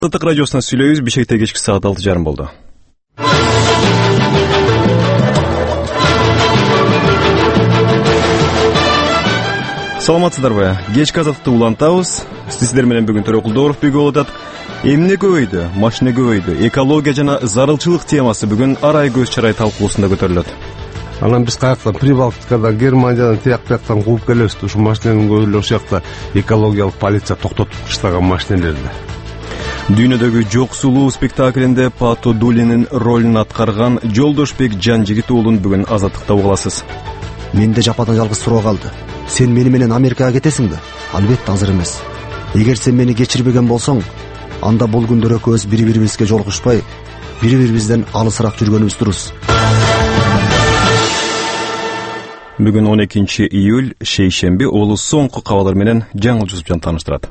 Азаттык радиосунан сүйлөйбүз. Бишкекте кечки саат 6:30 болду. Саламатсыздарбы? Кечки Азаттыкты улантабыз. Сиздер менен бүгүн Төрө Кулдоров бирге болуп атат. Эмне көбөйдү, машина көбөйдү, экология жана зарылчылык темасы бүгүн арай көз чарай талкуусунда көтөрүлөт. Анан биз каяктан Прибалтикадан, Германиядан тияк-бияктан кууп келебиз. Ушул машиненин көбү ошол жакта экологиялык полиция токтотуп таштаган машинелерди. Дүйнөдөгү жоксулуу спектаклинде Пато Дулинин ролун аткарган Жолдошбек Жан Жигит уулун бүгүн Азаттыкта угуласыз. Менде жападан жалгыз суроо калды. Сен мени менен Америкага кетесиңби? Албетте азыр эмес. Эгер сен мени кечирбеген болсоң, анда бул күндөр экөөбүз бири-бирибизге жолугушпай, бири-бирибизден алысыраак жүргөнүбүз дурус. Бүгүн 12 июль шейшемби улуу соңку кабарлар менен Жаңыл Жусупжан тааныштырат.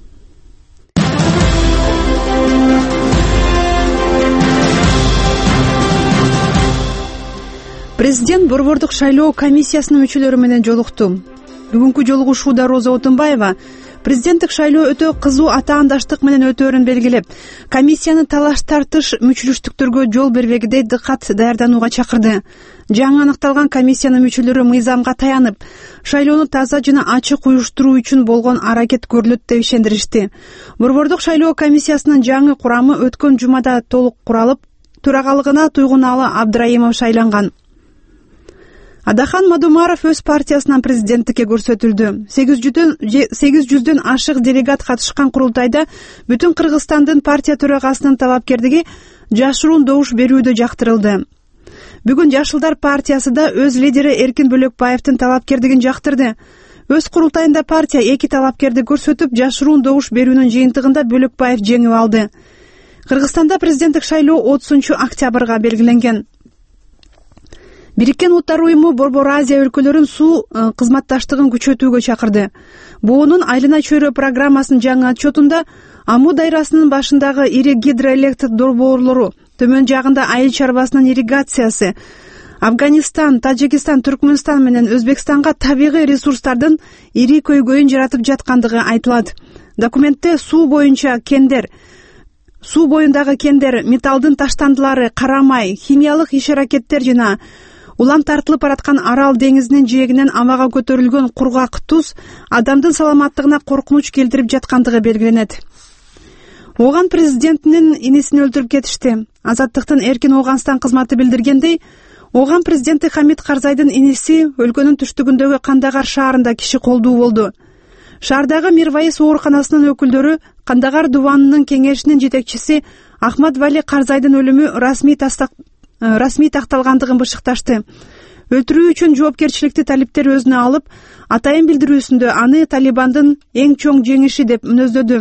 Президент Борбордук шайлоо комиссиясынын мүчөлөрү менен жолукту. Бүгүнкү жолугушууда Роза Отунбаева президенттик шайлоо өтө кызуу атаандаштык менен өтөөрүн белгилеп, комиссияны талаш тартыш мүчүлүштүктөргө жол бербегидей дыкат даярданууга чакырды. Жаңы аныкталган комиссиянын мүчөлөрү мыйзамга таянып, шайлоону таза жана ачык уюштуруу үчүн болгон аракет көрүлөт деп ишендиришти. Борбордук шайлоо комиссиясынын жаңы курамы өткөн жумада толук куралып, төрагалыгына Туйгуналы Абдраимов шайланган. Адахан Мадумаров өз партиясынан президенттикке көрсөтүлдү. 800дөн ашык делегат катышкан курултайда бүтүн Кыргызстандын партия төрагасынын талапкерлиги жашыруун добуш берүүдө жактырылды. Бүгүн Жашылдар партиясы да өз лидери Эркин Бөлөкбаевдин талапкерлигин жактырды. Өз курултайында партия эки талапкерди көрсөтүп, жашыруун добуш берүүнүн жыйынтыгында Бөлөкбаев жеңип алды. Кыргызстанда президенттик шайлоо 30 октябрга белгиленген. Бириккен Улуттар уюму Борбор Азия өлкөлөрүн суу кызматташтыгын күчөтүүгө чакырды. БООнун айлана чөйрө программасынын жаңы отчетунда Аму дайрасынын башындагы ири гидроэлектр долбоорлору, төмөн жагында айыл чарбасынын ирригациясы, Афганистан, Тажикстан, Түркмөнстан менен Өзбекстанга табигый ресурстардын ири көйгөйүн жаратып жаткандыгы айтылат. Документте суу боюндагы кендер, металлдын таштандылары, карамай, химиялык иш-аракеттер жана улам тартылып бараткан Арал деңизинин жээгинен абага көтөрүлгөн кургак туз адамдын саламаттыгына коркунуч келтирип жаткандыгы белгиленет. Оган президентинин инисин өлтүрүп кетишти. Азаттыктын Эркин Оганстан кызматы билдиргендей, Оган президенти Хамид Карзайдын иниси өлкөнүн түштүгүндөгү Кандагар шаарында киши колдуу болду. Шаардагы Мирвайыс ооруканасынын өкүлдөрү Кандагар дубанынын кеңешинин жетекчиси Ахмад Вали Карзайдын өлүмү расмий такталгандыгын бышыкташты. Өлтүрүү үчүн жоопкерчиликти талиптер өзүнө алып, атайын билдирүүсүндө аны Талибандын эң чоң жеңиши деп мүнөздөдү.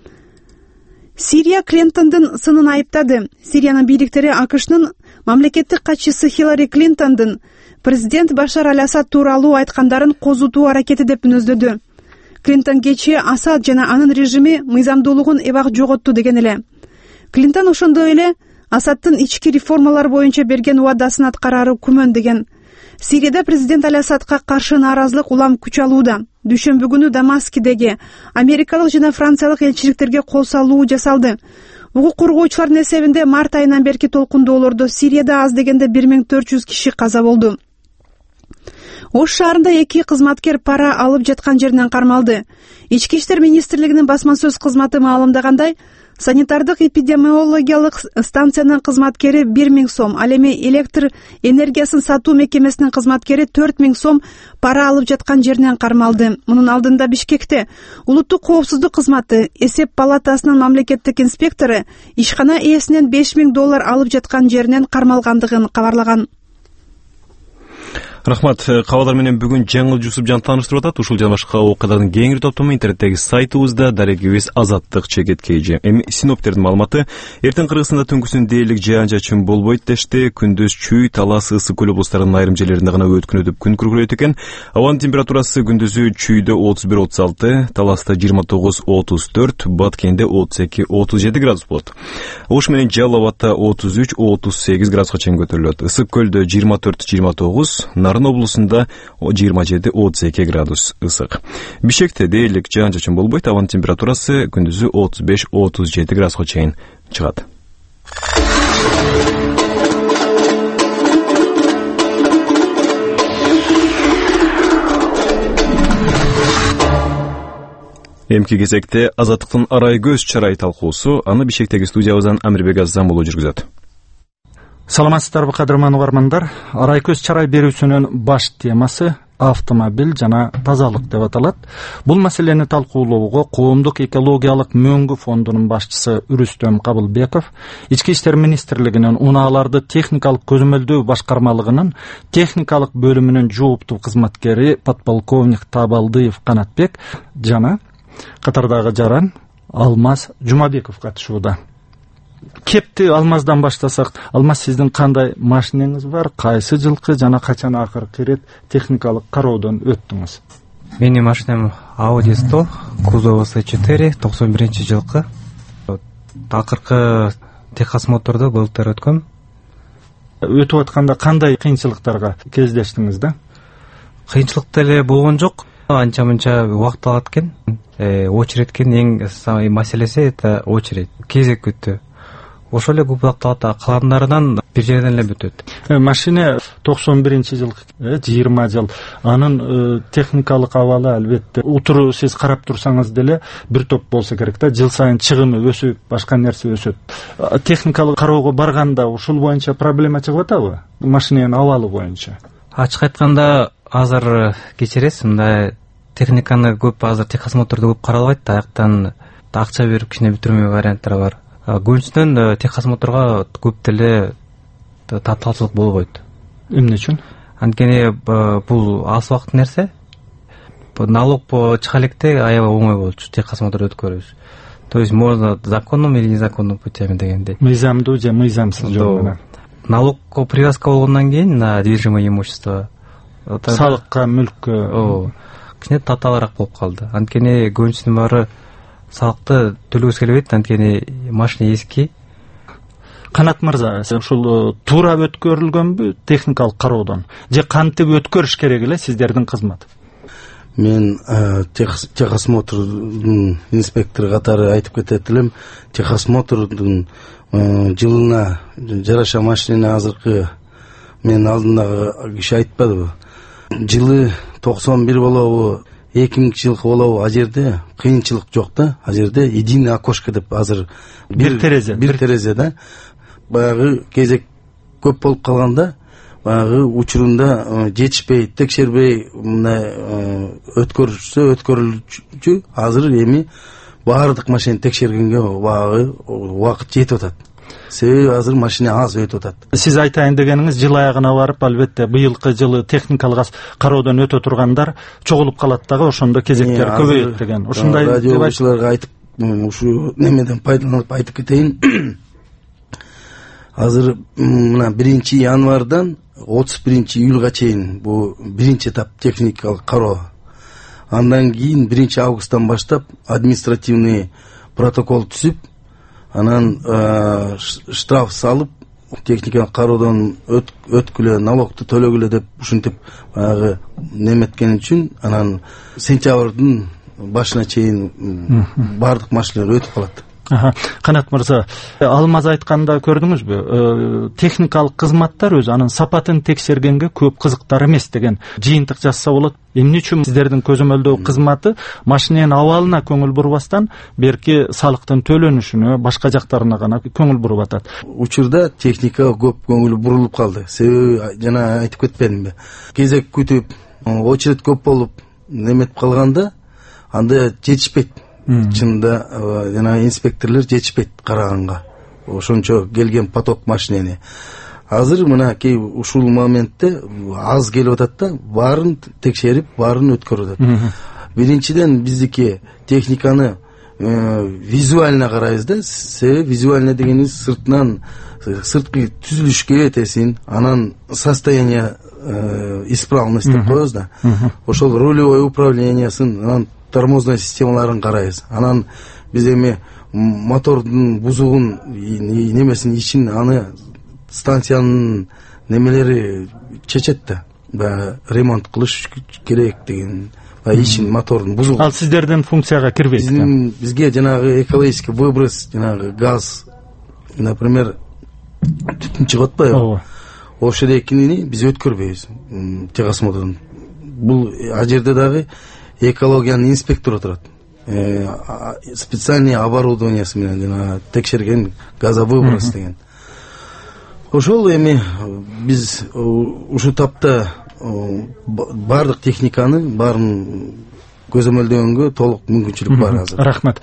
Сирия Клинтондун сынын айыптады. Сириянын бийликтери АКШнын мамлекеттик катчысы Хиллари Клинтондун президент Башар Аль-Асад тууралуу айткандарын козутуу аракети деп мүнөздөдү. Клинтон кечээ Асад жана анын режими мыйзамдуулугун эбак жоготту деген эле. Клинтон ошондой эле Асадтын ички реформалар боюнча берген убадасын аткарары күмөн деген. Сирияда президент Аль-Асадка каршы нааразылык улам күч алууда. Дүйшөмбү күнү Дамаскидеги америкалык жана франциялык элчиликтерге кол салуу жасалды. Укук коргоочулардын эсебинде март айынан берки толкундоолордо Сирияда аз дегенде 1400 киши каза болду. Ош шаарында 2 кызматкер пара алып жаткан жеринен кармалды. Ички иштер министрлигинин басма сөз кызматы маалымдагандай, санитардык эпидемиологиялык станциянын кызматкери 1000 сом, ал эми электр энергиясын сатуу мекемесинин кызматкери 4000 сом пара алып жаткан жеринен кармалды. Мунун алдында Бишкекте улуттук коопсуздук кызматы эсеп палатасынын мамлекеттик инспектору ишкана ээсинен $5000 алып жаткан жеринен кармалгандыгын кабарлаган. Рахмат. Кабарлар менен бүгүн Жаңыл Жусупжан тааныштырып атат. Ушул жана башка окуялардын кеңири топтому интернеттеги сайтыбызда, дарегибиз Азаттык _KG. Эми синоптиктердин маалыматы: эртең Кыргызстанда түнкүсүн дээрлик жаан-чачын болбойт дешти. Күндүз Чүй, Талас, Ысык көл облустарынын айрым жерлеринде гана өткүнүп күн күркүрөйт экен. Абанын температурасы күндүзү Чүйдө 31-36, Таласта 29-34, Баткенде 32-37 градус болот. Ош менен Жалал Абадта 33-38 градуска чейин көтөрүлөт. Ысык көлдө 24-29, Нарын облусунда 27-32 градус ысык. Бишкекте дээрлик жаан-чачын болбойт, абанын температурасы күндүзү 35-37 градуска чейин чыгат. Эмки кезекте Азаттыктын арай көз чарай талкуусу, аны Бишкектеги студиябыздан Амирбек Аззам болуу жүргүзөт. Саламатсыздарбы кадырман угармандар. Арай көз чарай берүүсүнүн баш темасы автомобиль жана тазалык деп аталат. Бул маселени талкуулоого Коомдук экологиялык мөңгү фондунун башчысы Үрүстөм Кабылбеков, Ички иштер министрлигинин унааларды техникалык көзөмөлдөө башкармалыгынын техникалык бөлүмүнүн жооптуу кызматкери подполковник Табалдыев Канатбек жана катардагы жаран Алмаз Жумабеков катышууда. Кепти Алмаздан баштасак, Алмаз, сиздин кандай машинеңиз бар, кайсы жылкы жана качан акыркы ирет техникалык кароодон өттүңүз? Менин машинам Audi 100, кузову S4, 91-жылкы. Акыркы техосмотрду былтыр өткөм. Өтүп атканда кандай кыйынчылыктарга кездештиңиз да? Кыйынчылык деле болгон жок. Анча-мынча убакыт алат экен. Очередтин эң маселеси это очередь. Кезек күттү. Ошол эле көп убакыт алат, калгандарынан бир жерден эле бүтөт. Машина 91-жылкы, 20 жыл. Анын техникалык абалы албетте утуру сиз карап турсаңыз деле бир топ болсо керек да, жыл сайын чыгымы өсүп, башка нерсе өсөт. Техникалык кароого барганда ушул боюнча проблема чыгып атабы? Машинанын абалы боюнча. Ачык айтканда азыр кечиресиз, мындай техниканы көп, азыр техосмотрду көп каралбайт да, аяктан акча берип кичине бүтүрмө варианттар бар. Көбүнчөдөн техосмотрго көп деле тапталчылык болбойт. Эмне үчүн? Анткени бул аз убакыт нерсе. Налог по чыга электе аябай оңой болчу техосмотр өткөрүш. То есть можно законным или незаконным путями дегендей. Мыйзамдуу же мыйзамсыз жол менен. Налогко привязка болгондон кийин на движимое имущество салыкка, мүлккө кичине татаалыраак болуп калды. Анткени көбүнчүсүнүн баары салыкты төлөгүсү келбейт, анткени машина эски. Канат мырза, ушул туура өткөрүлгөнбү техникалык кароодон? Же кантип өткөрүш керек эле сиздердин кызмат? Мен техосмотрдун инспектору катары айтып кетет элем. Техосмотрдун жылына жараша машина азыркы мен алдындагы киши айтпадыбы? Жылы 91 болобу, 2000-жылкы болобу, а жерде кыйынчылык жок да. А жерде единый окошко деп азыр бир терезе да. Баягы кезек көп болуп калганда, баягы учурунда жетишпей, текшербей мындай өткөрүлчү. Азыр эми баардык машинаны текшергенге баягы убакыт жетип атат. Себеби азыр машина аз өтүп атат. Сиз айтайын дегениңиз, жыл аягына барып, албетте быйылкы жылы техникалык кароодон өтө тургандар чогулуп калат дагы, ошондо кезектер көбөйөт деген. Ушундай радиолучуларга айтып, ушу немеден пайдаланып айтып кетейин. Азыр мына 1-январдан 31-июлга чейин бу биринчи этап техникалык кароо. Андан кийин 1-августтан баштап административный протокол түзүп, анан штраф салып, техникалык кароодон өткүлө, налогду төлөгүлө деп ушинтип баягы неметкен үчүн, анан сентябрдын башына чейин баардык машиналар өтүп калат. Канат мырза, Алмаз айтканда көрдүңүзбү? Техникалык кызматтар өзү анын сапатын текшергенге көп кызыктар эмес деген жыйынтык жазса болот. Эмне үчүн сиздердин көзөмөлдөө кызматы машинанын абалына көңүл бурбастан берки салыктын төлөнүшүнө, башка жактарына гана көңүл буруп атат? Учурда техникага көп көңүл бурулуп калды. Себеби жана айтып кетпедимби? Кезек күтүп, очередь көп болуп, неметип калганда анда жетишпейт. Чында жана инспекторлор жетишпейт караганга. Ошончо келген поток машинени. Азыр мына кей ушул моментте аз келип атат да, баарын текшерип, баарын өткөрүп атат. Биринчиден биздики техниканы визуально карайбыз да. Себеби визуально дегенибиз сыртынан, сырткы түзүлүшкө этесин, анан состояние исправность деп коебуз да. Ошол рулевой управлениясын, анан тормозной системаларын карайбыз. Анан биз эми мотордун бузугун немесин ичин, аны станциянын немелери чечет да. баягы ремонт кылыш керек деген, баягы ишин моторун бузуу. Ал сиздердин функцияга кирбейт да. Бизге жанагы экологический выброс, жанагы газ, например, түтүн чыгып атпайбы? Ооба. Ошол экинини биз өткөрбөйбүз техосмотрдон. Бул а жерде дагы экологиянын инспектору турат. Специальный оборудованиясы менен жана текшерген газовыброс деген. Ошол эми биз ушул тапта бардык техниканы баарын көзөмөлдөгөнгө толук мүмкүнчүлүк бар азыр. Рахмат.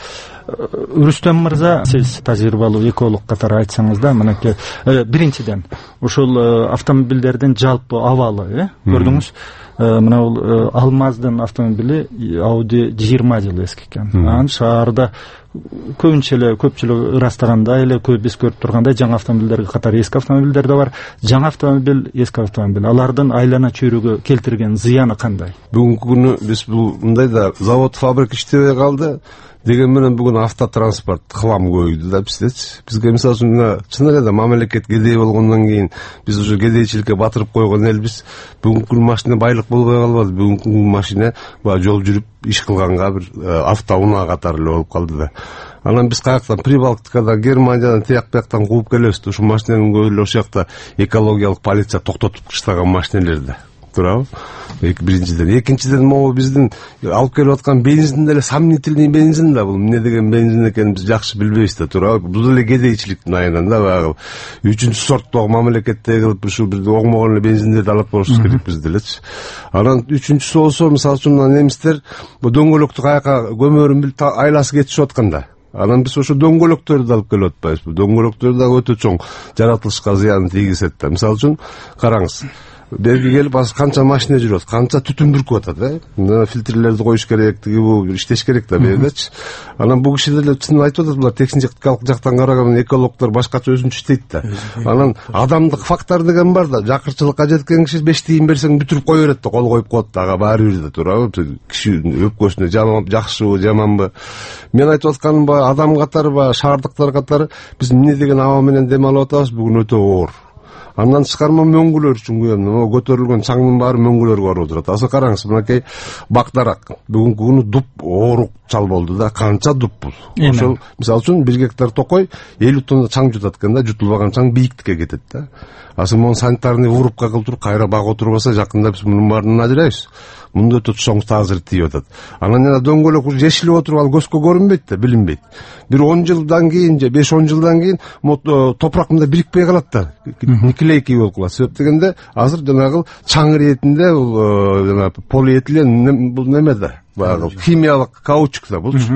Рүстөм мырза, сиз тажрыйбалуу эколог катары айтсаңыз да, мынакей биринчиден ушул автомобилдердин жалпы абалы, көрдүңүз, мына бул Алмаздын автомобили Audi 20 жыл эски экен. Анан шаарда көбүнчө эле көпчүлүк ырастагандай эле биз көрүп тургандай жаңы автомобилдерге катары эски автомобилдер да бар. Жаңы автомобиль, эски автомобиль, алардын айлана чөйрөгө келтирген зыяны кандай? Бүгүнкү күнү биз бул мындай да завод, фабрика иштебей калды. Деген менен бүгүн автотранспорт хлам көбөйдү да биздечи. Бизге мисалы үчүн чын эле да мамлекет кедей болгондон кийин биз уже кедейчиликке батырып койгон элбиз. Бүгүнкү күн машина байлык болбой калбады. Бүгүнкү күн машина баягы жол жүрүп иш кылганга бир автоунаа катары эле болуп калды да. Анан биз каяктан Прибалтикадан, Германиядан, тияк-бияктан кууп келебиз. Ушул машинанын көбү ошол жакта экологиялык полиция токтотуп таштаган машиналерди. Туурабы? Биринчиден, экинчиден могу биздин алып келип аткан бензин деле сомнительный бензин да, бул эмне деген бензин экенин биз жакшы билбейбиз да, туурабы? Бул деле кедейчиликтин айынан да, баягы үчүнчү сорттогу мамлекеттеги кылып ушул бир оңмогон эле бензиндерди алып болушубуз керек биз делечи. Анан үчүнчүсү болсо, мисалы үчүн немистер бул дөңгөлөктү каяка көмөрүн билип айласы кетишип атканда, анан биз ошо дөңгөлөктөрдү алып келип атпайбыз. Бул дөңгөлөктөр да өтө чоң жаратылышка зыян тийгизет да. Мисалы үчүн караңыз, берги келип азыр канча машина жүрөт, канча түтүн бүркүп атат, фильтрлерди коюш керек, бул иштеш керек да бердечи. Анан бул кишилер деле чын айтып атат, булар техникалык жактан караганда экологдор башкача өзүнчө иштейт да. Анан адамдык фактор деген бар да, жакырчылыкка жеткен киши 5 тиын берсең бүтүрүп кое берет да, кол коюп коет да, ага баары бир да, туурабы? Киши өпкөсүнө жакшыбы, жаманбы? Мен айтып атканым ба, адам катары ба, шаардыктар катары биз эмне деген аба менен дем алып атабыз, бүгүн өтө оор. Андан тышкары мөңгүлөр үчүн күйөм, көтөрүлгөн чаңдын баары мөңгүлөргө барып отурат. Азыр караңыз, мынакей Бакдарак бүгүнкү күнү дуп оорук чал болду да, канча дуп бул. Ошол мисалы үчүн 1 гектар токой 50 тонна чаң жутат экен да, жутулбаган чаң бийиктикке кетет да. Азыр муну санитарный вырубка кылып туруп кайра багып отурбаса, жакында биз мунун баарынан ажырайбыз. Мунда өтө чоң таазыр тийип атат. Анан жана дөңгөлөк уже жешилип отуруп ал көзгө көрүнбөйт да, билинбейт. Бир 10 жылдан кийин же 5-10 жылдан кийин топурак мында бирикпей калат да, никелейкий болуп калат. Себеп дегенде азыр жанагы чаң иретинде бул жана полиэтилен бул неме да, баягы химиялык каучук да булчу.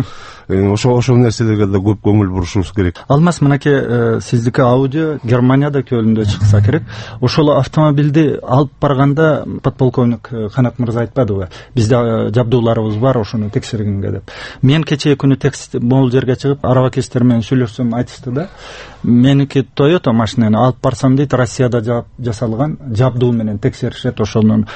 Ошол нерселерге да көп көңүл бурушубуз керек. Алмаз, мынакей сиздики Audi Германияда Көлүндө чыкса керек. Ошол автомобилди алып барганда подполковник Канат мырза айтпадыбы? Бизде жабдууларыбыз бар, ошону текшергенге деп. Мен кечээ күнү могул жерге чыгып, арабакечтер менен сүйлөшсөм айтышты да. Меники Toyota машинаны алып барсам дейт, Россияда жасалган жабдуу менен текшеришет, ошонун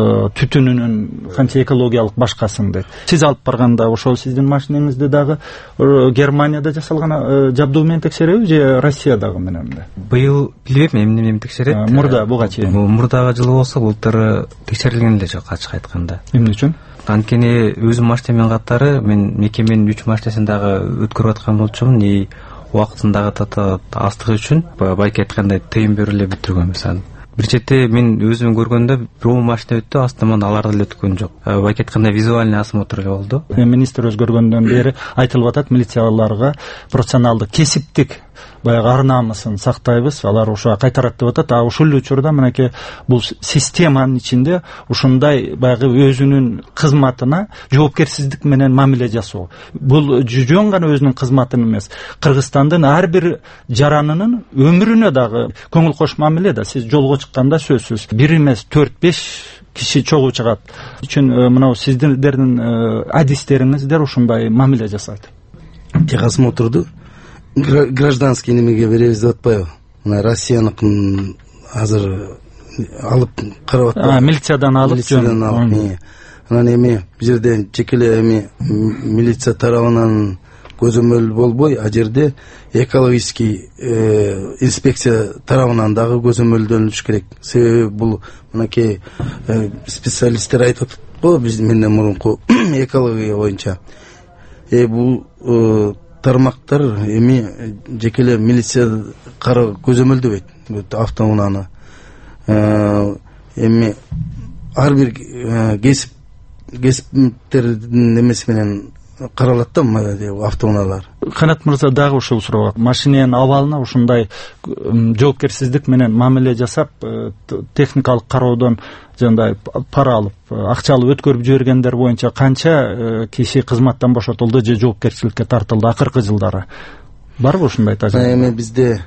түтүнүнүн канча экологиялык башкасын дейт. Сиз алып барганда ошол сиздин машинеңизди дагы Германияда жасалган жабдуу менен текшереби же Россиядагы мененби? Быйыл билбейм, эмне текшерет. Мурда буга чейин. Мурдагы жылы болсо, былтыр текшерилген эле жок, ачык айтканда. Эмне үчүн? Анткени өзүм машинаммен катары мен мекеменин 3 машинасын дагы өткөрүп аткан болчумун, убактындагы астыгы үчүн байке айткандай тыйым берип эле бүтүргөнбүз аны. Бир четте мен өзүм көргөндө бир машина өттү, астынан аларды эле өткөн жок. Байке айткандай визуальный осмотр эле болду. Министр өзгөргөндөн бери айтылып атат, милицияларга пропорционалдык, кесиптик баягы ар намысын сактайбыз, алар ошо кайтарат деп атат. А ушул учурда мынакей бул системанын ичинде ушундай баягы өзүнүн кызматына жоопкерсиздик менен мамиле жасоо. Бул жөн гана өзүнүн кызматын эмес, Кыргызстандын ар бир жаранынын өмүрүнө дагы көңүл кош мамиле да. Сиз жолго чыкканда сөзсүз 1 эмес 4-5 киши чогуу чыгат. Үчүн мына сиздердин адистериңиздер ушундай мамиле жасайт. Техосмотрду гражданский немеге беребиз деп атпайбы? Мына Россияныкын азыр алып карап атпайбы? Милициядан алып жөн. Анан эми бул жерден чекеле эми милиция тарабынан көзөмөл болбой, а жерде экологический инспекция тарабынан дагы көзөмөлдөнүш керек. Себеби бул мынакей специалисттер айтып атат го менден мурунку экология боюнча. Бул тармактар эми жеке эле милиция көзөмөлдөбөйт автоунааны. Эми ар бир кесиптердин немеси менен каралат да автоунаалар. Канат мырза дагы ушул суроо. Машиненин абалына ушундай жоопкерсиздик менен мамиле жасап, техникалык кароодон жандай пара алып, акча алып өткөрүп жибергендер боюнча канча киши кызматтан бошотулду же жоопкерчиликке тартылды акыркы жылдары? Барбы ушундай тажрыйба? Эми bizde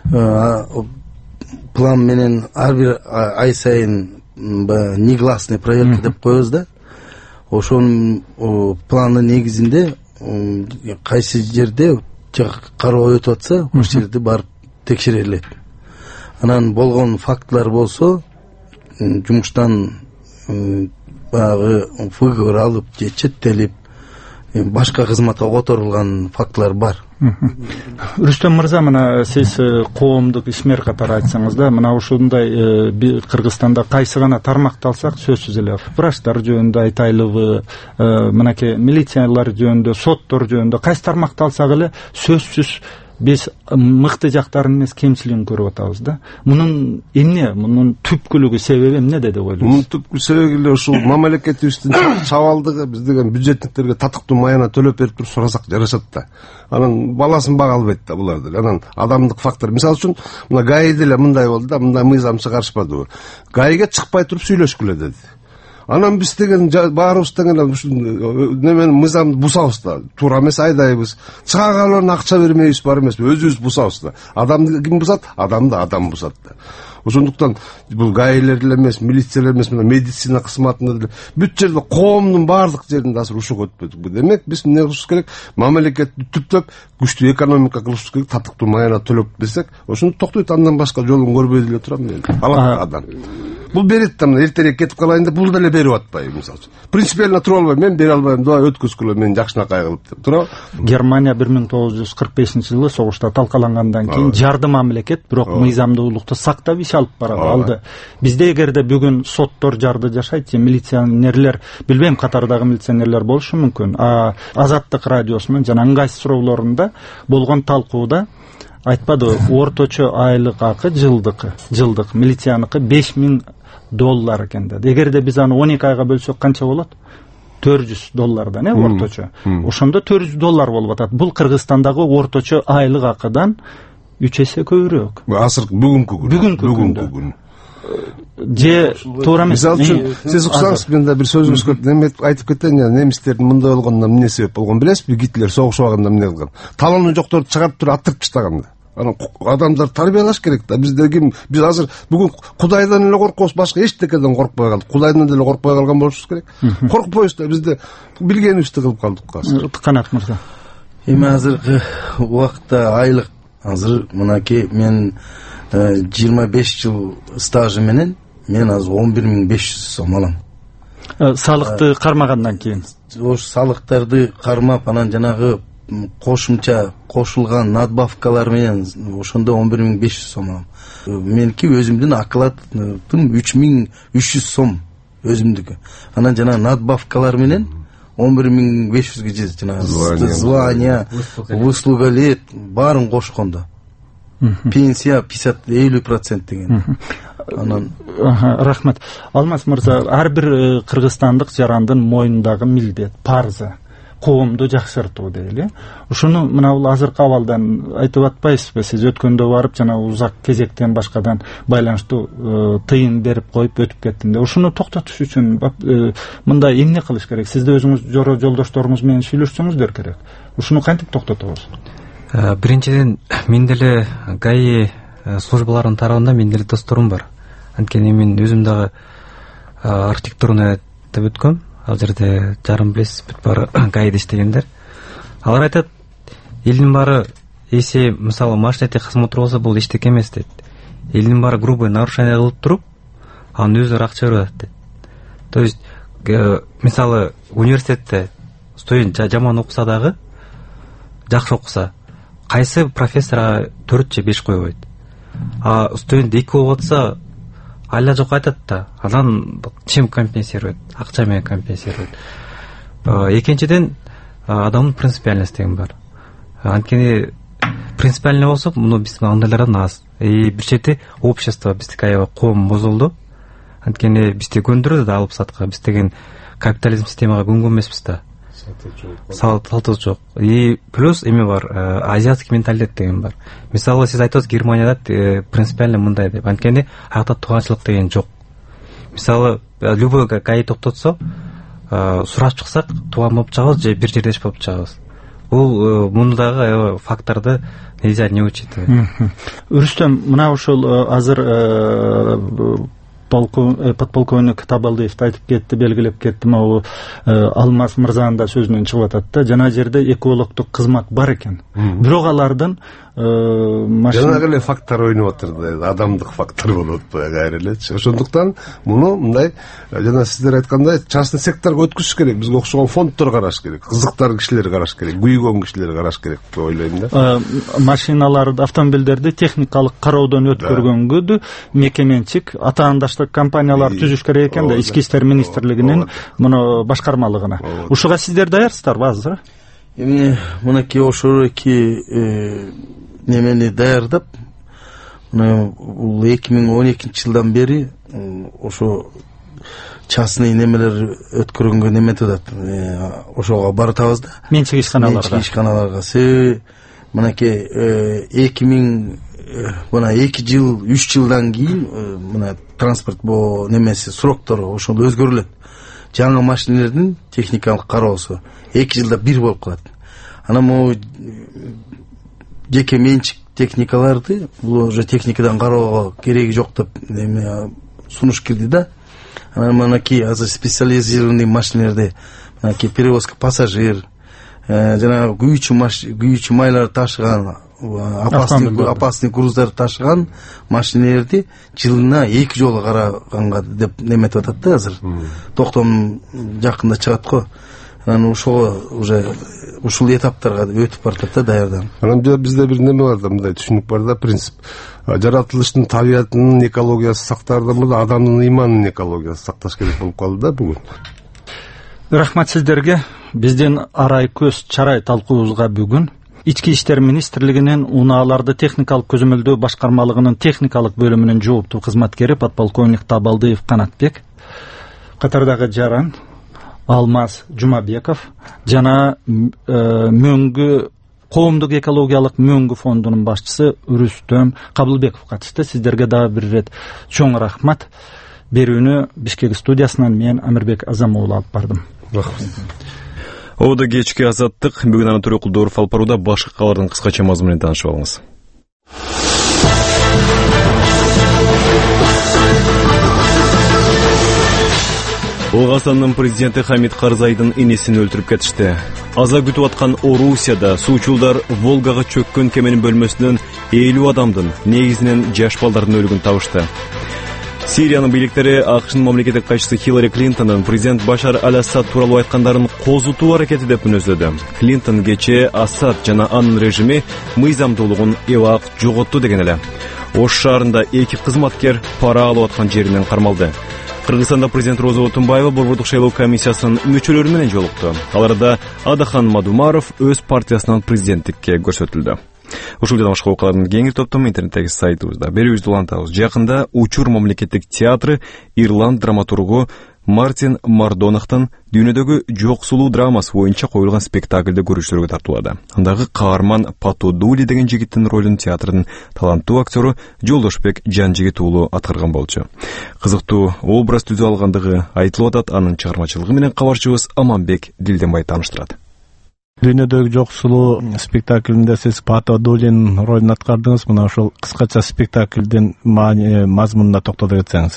план менен ар бир ай сайын негласный проверка деп коебуз да. Ошонун планы негизинде кайсы жерде кароо өтүп атса, ошол жерде барып текшерилет. Анан болгон фактылар болсо, жумуштан баягы выговор алып же четтелип башка кызматка которулган фактылар бар. Рүстөм мырза, мына сиз коомдук ишмер катары айтсаңыз да, мына ушундай Кыргызстанда кайсы гана тармакты алсак, сөзсүз эле врачтар жөнүндө айтайлыбы, мынакей милициялар жөнүндө, соттор жөнүндө кайсы тармакты алсак эле сөзсүз биз мыкты жактарын эмес, кемчилигин көрүп атабыз да. Мунун эмне, мунун түпкүлүгү, себеби эмнеде деп ойлойсуз? Мунун түпкү себеби эле ушул мамлекетибиздин чабалдыгы, биз деген бюджетниктерге татыктуу маяна төлөп берип туруп сурасак жарашат да. Анан баласын бага албайт да буларды. Анан адамдык фактор. Мисалы үчүн, мына ГАИде эле мындай болду да, мындай мыйзам чыгарышпадыбы. ГАИге чыкпай туруп сүйлөшкүлө деди. Анан биз деген баарыбыз деген немен мыйзамды бусабыз да. Туура эмес айдайбыз. Чыга калган акча бермейбиз, бар эмеспи? Өзүбүз бусабыз да. Адамды ким бусат? Адамды адам бусат да. Ошондуктан бул ГАИлер эле эмес, милициялар эмес, мына медицина кызматында деле бүт жерде коомдун баардык жеринде азыр ушуга өтпөдүк. Демек биз эмне кылышыбыз керек? Мамлекетти түптөп, күчтүү экономика кылышыбыз керек, татыктуу маяна төлөп берсек, ошондо токтойт, андан башка жолун көрбөй деле турам мен. Алат адам. Бул берет да, эртерээк кетип калайын деп, бул деле берип атпайбы мисалы. Принципиально тура албайм, мен бере албайм, давай өткөзгүлө, мен жакшынакай кылып деп тура. Германия 1945-жылы согушта талкалангандан кийин жарды мамлекет, бирок мыйзамдуулукту сактап иш алып алды. Бизде эгерде бүгүн соттор жарды жашайт, же милиционерлер, билбейм, катардагы милиционерлер болушу мүмкүн. Азаттык радиосунун жана ыңгайсыз суроолорунда болгон талкууда айтпады, орточо айлык акы жылдык милицияныкы $5000 экен деди. Эгерде биз аны 12 айга бөлсөк канча болот? $400 орточо. Ошондо $400 болуп атат. Бул Кыргызстандагы орточо айлык акыдан 3 эсе көбүрөөк. Азыр бүгүнкү күн. Же туура эмес. Мисалы үчүн, сиз уксаңыз, мен да бир сөзүңүзгө демек айтып кетейин, немистердин мындай болгонуна эмне себеп болгон билесизби? Гитлер согуш убагында эмне кылган? Талоонун жокторду чыгарып туруп аттырып таштаган да. Анан адамдар тарбиялаш керек да. Биз азыр бүгүн Кудайдан эле коркобуз, башка эчтекеден коркпой калдык. Кудайдан деле коркпой калган болушубуз керек. Коркпойбуз да, бизде билгенибизди кылып калдык азыр. Канат мырза. Эми азыркы убакытта айлык азыр мынакей мен 25 жыл стажы менен мен азыр 11500 сом алам. Салыкты кармагандан кийин. Ош салыктарды кармап, анан жанагы кошумча кошулган надбавкалар менен ошондо 11500 сом алам. Меники өзүмдүн окладым 3300 сом өзүмдүкү. Анан жана надбавкалар менен 11500 же жана звание, услуга лет баарын кошкондо. Пенсия 50% деген. Анан рахмат. Алмаз мырза, ар бир кыргызстандык жарандын мойнундагы милдет, парзы коомду жакшыртуу дейли. Ушуну мына бул азыркы абалдан айтып атпайсызбы? Сиз өткөндө барып жана узак кезектен башкадан байланыштуу тыйын берип коюп өтүп кеттим да. Ушуну токтотуш үчүн мындай эмне кылыш керек? Сиз да өзүңүз жолдошторуңуз менен сүйлөшсөңүздөр керек. Ушуну кантип токтотобуз? Биринчиден, мен деле ГАИ службаларынын тарабында мен деле досторум бар. Анткени мен өзүм дагы архитектураны деп өткөм. Ал жерде жарым билесиз, бүт баары ГАИде иштегендер. Алар айтат, элдин баары эсе, мисалы, машина техосмотр болсо бул эчтеке эмес дейт. Элдин баары грубый нарушение кылып туруп, анын өздөрү акча берип атат дейт. То есть, мисалы, университетте студент жаман окуса дагы жакшы окуса кайсы профессор 4 же 5 коюп койт. А студент 2 болуп атса айла жок айтат да. Анан чем компенсирует? Акча менен компенсирует. Экинчиден адамдын принципиальность деген бар. Анткени принципиальный болсо, муну биздин андайлардан аз. Бир чети общество биздики аябай коом бузулду. Анткени бизди көндүрдү да алып сатка. Биз деген капитализм системага көнгөн эмеспиз да. Салтыбыз жок. Плюс эме бар, азиатский менталитет деген бар. Мисалы сиз айтасыз Германияда принципиально мындай деп. Анткени аякта тууганчылык деген жок. Мисалы любой гаи токтотсо, сурап чыксак тууган болуп чыгабыз же бир жердеш болуп чыгабыз. Бул мундагы факторду нельзя не учитывать. Рүстөм, мына ушул азыр подполковник Табалдиев айтып кетти, белгилеп кетти, могу Алмаз мырзанын да сөзүнөн чыгып атат да, жана жерде экологдук кызмат бар экен. Бирок алардын жана эле фактор ойноп атыр да, адамдык фактор болуп атпайбы кайра элечи. Ошондуктан муну мындай жана сиздер айткандай частный секторго өткүзүш керек. Бизге окшогон фонддор караш керек, кызыктар кишилер караш керек, күйгөн кишилер караш керек деп ойлойм да. Машиналарды, автомобилдерди техникалык кароодон өткөргөнгө мекеменчик атаандаштык компаниялар түзүш керек экен да, Ички иштер министрлигинин муну башкармалыгына. Ушуга сиздер даярсыздарбы азыр? Эми мынакей ошол эки немени даярдап, бул 2012-жылдан бери ошо частный немелер өткөргөнгө неметип атат. Ошого баратабыз да. Менчик ишканаларга. Себеби мынакей 2 жыл, 3 жылдан кийин мына транспорт немеси сроктору ошол өзгөрүлөт. Жаңы машинелердин техникалык кароосу 2 жылда бир болуп калат. Анан могу жеке менчик техникаларды бул уже техникадан кароого кереги жок деп сунуш кирди да. Анан мынакей азыр специализированный машинелерди, мынакей перевозка пассажир, жана күйүүчү майлар ташыган, опасный груздар ташыган машинелерди жылына 2 жолу караганга деп неметип атат да азыр. Токтом жакында чыгат го. Анан ошого уже ушул этаптарга өтүп баратат да даярданып. Анан бизде бир неме бар да, мындай түшүнүк бар да, принцип. Жаратылыштын, табиятынын экологиясы сактаардан мурда адамдын ыйманынын экологиясы сакташ керек болуп калды да бүгүн. Рахмат сиздерге. Биздин арай көз чарай талкуубузга бүгүн Ички иштер министрлигинин унааларды техникалык көзөмөлдөө башкармалыгынын техникалык бөлүмүнүн жооптуу кызматкери подполковник Табалдиев Канатбек, катардагы жаран Алмаз Жумабеков жана мөңгү коомдук экологиялык мөңгү фондунун башчысы Рүстөм Кабылбеков катышты. Сиздерге дагы бир ирет чоң рахмат. Берүүнү Бишкек студиясынан мен Амирбек Азамуулу алып бардым. Рахмат. Ода кечки азаттык бүгүн аны Төрөкул Дооров алып барууда башка кабардын кыскача мазмуну менен таанышып алыңыз. Кыргызстандын президенти Хамид Карзайдын энесин өлтүрүп кетишти. Аза күтүп аткан Орусияда суучулдар Волгага чөккөн кеменин бөлмөсүнөн 50 адамдын, негизинен жаш балдардын өлүгүн табышты. Сириянын бийликтери АКШнын мамлекеттик катчысы Хиллари Клинтондун президент Башар аль-Асад тууралуу айткандарын козутуу аракети деп мүнөздөдү. Клинтон кечээ Асад жана анын режими мыйзамдуулугун эбак жоготту деген эле. Ош шаарында 2 кызматкер пара алып аткан жеринен кармалды. Кыргызстанда президент Роза Отунбаева борбордук шайлоо комиссиясынын мүчөлөрү менен жолукту. Аларда Адахан Мадумаров өз партиясынан президенттикке көрсөтүлдү. Ушул жана башка окуялардын кеңири топтому интернеттеги сайтыбызда берүүбүздү улантабыз. Жакында Учур мамлекеттик театры Ирланд драматургу Мартин Мардоновдун дүйнөдөгү жоксулуу драмасы боюнча коюлган спектакльде көрүүчүлөргө тартуулады. Андагы каарман Пато Дули деген жигиттин ролун театрдын таланттуу актёру Жолдошбек Жанжигит уулу аткарган болчу. Кызыктуу образ түзө алгандыгы айтылып атат. Анын чыгармачылыгы менен кабарчыбыз Аманбек Дилденбай тааныштырат. Дүйнөдөгү жоксулуу спектаклинде сиз Пато Дулинин ролун аткардыңыз. Мына ошол кыскача спектаклдин мазмунуна токтоло кетсеңиз.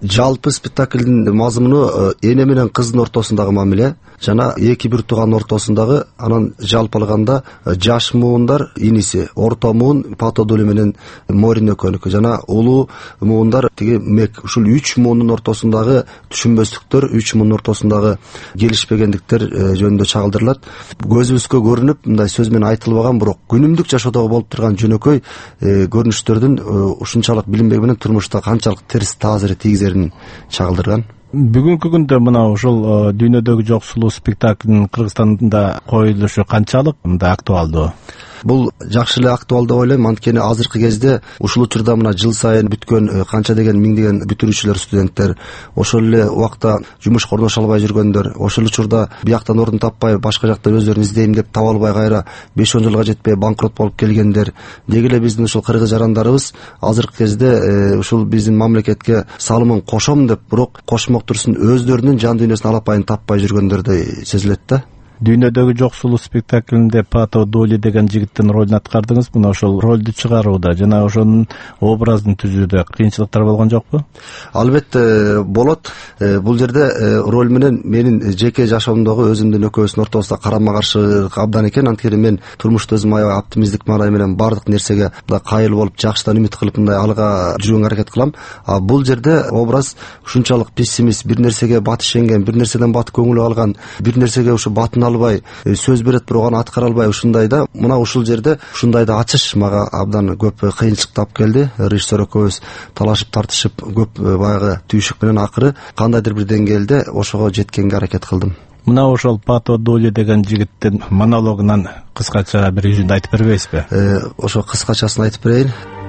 жалпы спектаклдин мазмуну эне менен кыздын ортосундагы мамиле жана эки бир тууган ортосундагы, анан жалпы алганда жаш муундар иниси, орто муун Пато Доли менен Морин экөөнүкү жана улуу муундар тиги Мек. Ушул 3 муундун ортосундагы түшүнбөстүктөр, 3 муундун ортосундагы келишпегендиктер жөнүндө чагылдырылат. Көзүбүзгө көрүнүп, мындай сөз менен айтылбаган, бирок күнүмдүк жашоодо болуп турган жөнөкөй көрүнүштөрдүн ушунчалык билинбеги менен турмушта канчалык терс таасир тийгизерин чагылдырган. Бүгүнкү күндө мына ушул дүйнөдөгү жоксулуу спектаклдин Кыргызстанда коюлушу канчалык мындай актуалдуу? Бул жакшы эле актуалдуу деп ойлойм. Анткени азыркы кезде ушул учурда мына жыл сайын бүткөн канча деген миңдеген бүтүрүүчүлөр, студенттер, ошол эле убакта жумушка орношо албай жүргөндөр, ошол учурда бияктан орун таппай башка жакта өздөрүн издейм деп таба албай кайра 5-10 жылга жетпей банкрот болуп келгендер. Деги эле биздин ушул кыргыз жарандарыбыз азыркы кезде ушул биздин мамлекетке салымын кошом деп, бирок кошмок турсун өздөрүнүн жан дүйнөсүнүн алапайын таппай жүргөндөрдөй сезилет да. Дүйнөдөгү жоксулуу спектаклинде Пато Доли деген жигиттин ролун аткардыңыз. Мына ошол ролду чыгарууда жана ошонун образын түзүүдө кыйынчылыктар болгон жокпу? Албетте болот. Бул жерде роль менен менин жеке жашоомдогу өзүмдүн экөөбүздүн ортобузда карама каршы абдан экен. Анткени мен турмушта өзүм аябай оптимисттик маанай менен баардык нерсеге кайыл болуп, жакшыдан үмүт кылып мындай алга жүргөнгө аракет кылам. А бул жерде образ ушунчалык пессимист, бир нерсеге баты шенген, бир нерседен бат көңүлү алган, бир нерсеге ушу батын албай, сөз берет бирок аны аткара албай, ушундайда мына ушул жерде ушундайда ачыш мага абдан көп кыйынчылык тап келди. Режиссер экөөбүз талашып тартышып көп баягы түйшүк менен акыры кандайдыр бир деңгээлде ошого жеткенге аракет кылдым. Мына ошол Пато Доли деген жигиттин монологунан кыскача бир үзүндү айтып бербейсизби? Ошо кыскачасын айтып берейин.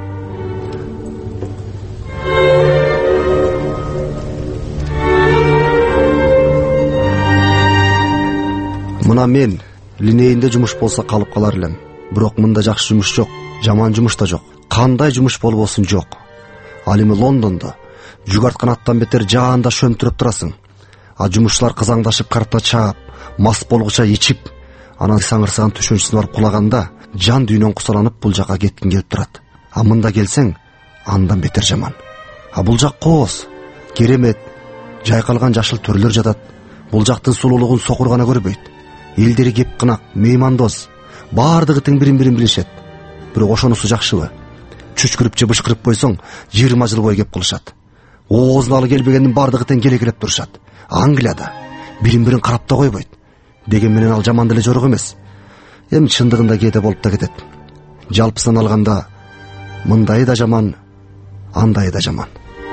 Мына мен линейинде жумуш болсо калып калар элем. Бирок мында жакшы жумуш жок, жаман жумуш да жок. Кандай жумуш болбосун жок. Ал эми Лондондо жүгөрткан аттан бетер жаанда шөмтүрөп турасың. А жумушчулар кызаңдашып карта чаап, мас болгуча ичип, анан саңырсыган түшүнчүсүнө барып кулаганда жан дүйнөң кусаланып бул жака кеткиң келип турат. А мында келсең андан бетер жаман. А бул жак кооз, керемет, жайкалган жашыл төрлөр жатат. Бул жактын сулуулугун сокур гана көрбөйт. Элдери кеп кынак, меймандоз, баардыгы тең бирин билишет. Бирок ошонусу жакшыбы? Чүчкүрүп же бышкырып койсоң 20 жыл бою кеп кылышат. Оозуна алы келбегендин баардыгы тең келекелеп турушат. Англияда бирин карап да койбойт. Деген менен ал жаман деле жорок эмес. Эми чындыгында кээде болуп да кетет. Жалпысынан алганда мындайы да жаман, андайы да жаман.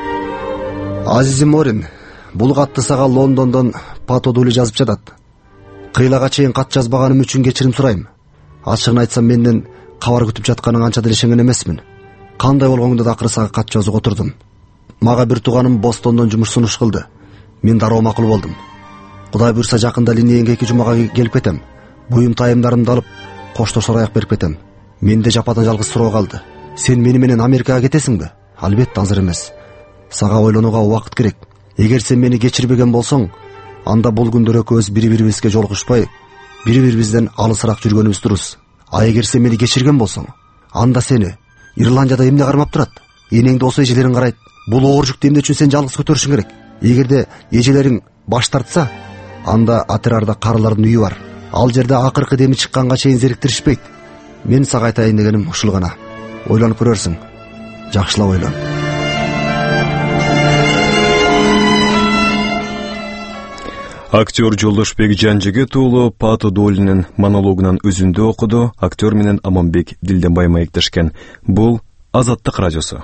Азизим Морин, бул катты сага Лондондон Пато Доли жазып жатат. Кыйлага чейин кат жазбаганым үчүн кечирим сурайм. Ачыгын айтсам, менден кабар күтүп жатканың анча деле ишенген эмесмин. Кандай болгоңду да акыры сага кат жазууга отурдум. Мага бир тууганым Бостондон жумуш сунуш кылды. Мен дароо макул болдум. Кудай буйрса жакында линейинге 2 жумага келип кетем. Буюм тайымдарымды алып, коштошор аяк берип кетем. Менде жападан жалгыз суроо калды. Сен мени менен Америкага кетесиңби? Албетте азыр эмес. Сага ойлонууга убакыт керек. Эгер сен мени кечирбеген болсоң, анда бул күндөр экөөбүз бири-бирибизге жолугушпай, бири-бирибизден алысыраак жүргөнүбүз дурус. А эгер сен мени кечирген болсоң, анда сени Ирландияда эмне кармап турат? Энеңди осо эжелериң карайт. Бул оор жүктү эмне үчүн сен жалгыз көтөрүшүң керек? Эгерде эжелериң баш тартса, анда Атерарда карылардын үйү бар. Ал жерде акыркы деми чыкканга чейин зериктиришпейт. Мен сага айтайын дегеним ушул гана. Ойлонуп көрөрсүң. Жакшылап ойлон. Актер Жолдошбек Жанжигит уулу Пато Долинин монологунан үзүндү окуду. Актер менен Аманбек Дилденбай маектешкен. Бул Азаттык радиосу.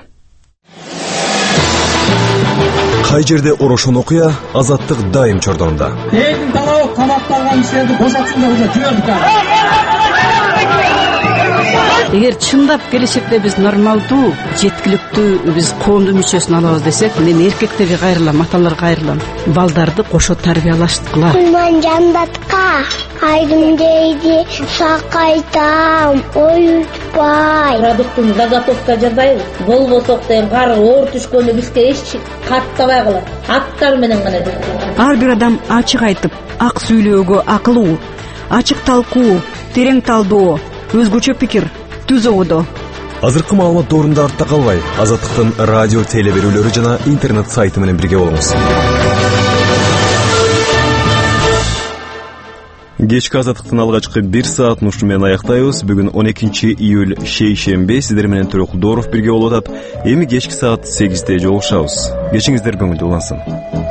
Кай жерде орошон окуя, Азаттык дайым чордонунда. Элдин талабы камакталган кишилерди бошотсундар, уже жүрдүк. Эгер чындап келечекте биз нормалдуу, жеткиликтүү биз коомдун мүчөсүн алабыз десек, мен эркектерге кайрылам, аталарга кайрылам. Балдарды кошо тарбиялаштыкыла. Мен жандатка айдым дейди, сакайтам, оютпай. Продуктун заготовка жасайбыз. Болбосок тең кар оор түшкөндө бизге эч каттабай калат. Аттар менен гана жүрөт. Ар бир адам ачык айтып, ак сүйлөөгө акылуу, ачык талкуу, терең талдоо, өзгөчө пикир, түз ободо. Азыркы маалымат доорунда артта калбай, Азаттыктын радио теле берүүлөрү жана интернет сайты менен бирге болуңуз. Кечки Азаттыктын алгачкы 1 саат ушу менен аяктайбыз. Бүгүн 12 июль шейшембе, сиздер менен Төрөкулдоров бирге болуп атат. Эми кечки саат 8-де жолугушабыз. Кечиңиздер көңүлдүү улансын.